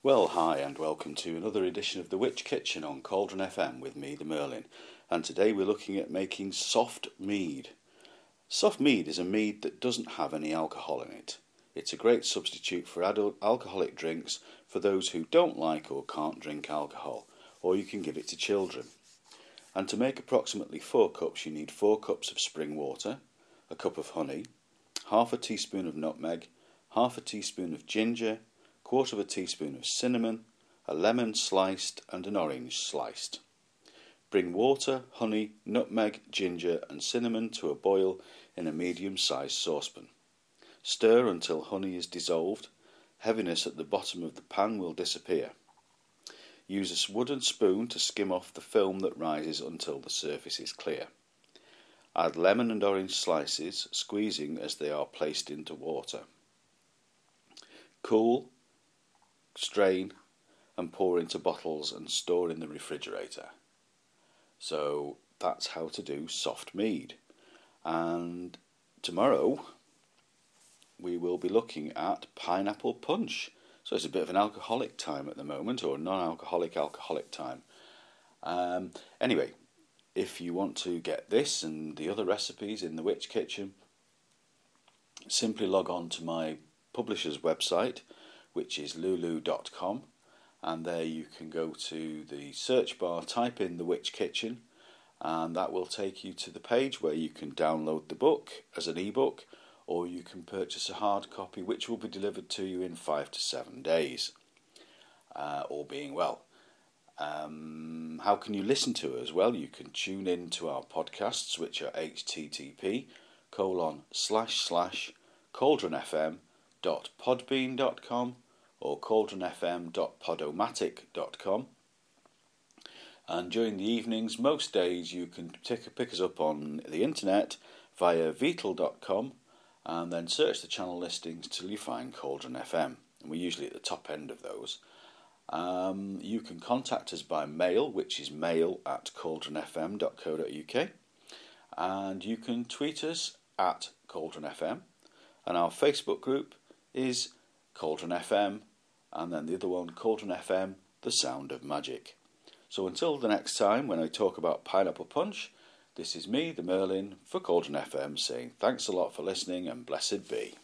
Well, hi, and welcome to another edition of The Witch Kitchen on Cauldron FM with me, the Merlin. And today we're looking at making soft mead. Soft mead is a mead that doesn't have any alcohol in it. It's a great substitute for adult alcoholic drinks for those who don't like or can't drink alcohol, or you can give it to children. And to make approximately 4 cups, you need 4 cups of spring water, a cup of honey, half a teaspoon of nutmeg, half a teaspoon of ginger, 1/4 teaspoon of cinnamon, a lemon sliced and an orange sliced. Bring water, honey, nutmeg, ginger and cinnamon to a boil in a medium-sized saucepan. Stir until honey is dissolved. Heaviness at the bottom of the pan will disappear. Use a wooden spoon to skim off the film that rises until the surface is clear. Add lemon and orange slices, squeezing as they are placed into water. Cool, strain and pour into bottles and store in the refrigerator. So that's how to do soft mead. And tomorrow we will be looking at pineapple punch. So it's a bit of an alcoholic time at the moment, or non-alcoholic alcoholic time. Anyway, if you want to get this and the other recipes in the Witch Kitchen, simply log on to my publisher's website, which is lulu.com, and there you can go to the search bar, type in The Witch Kitchen, and that will take you to the page where you can download the book as an ebook, or you can purchase a hard copy which will be delivered to you in 5 to 7 days, all being well. How can you listen to us? Well, you can tune in to our podcasts, which are http://cauldronfm.podbean.com or cauldronfm.podomatic.com. And during the evenings, most days, you can pick us up on the internet via Vital.com and then search the channel listings till you find Cauldron FM. And we're usually at the top end of those. You can contact us by mail, which is mail@cauldronfm.co.uk, and you can tweet us at Cauldron FM, and our Facebook group is Cauldron FM, and then the other one, Cauldron FM, The Sound of Magic. So until the next time when I talk about pineapple punch, this is me, the Merlin, for Cauldron FM, saying thanks a lot for listening and blessed be.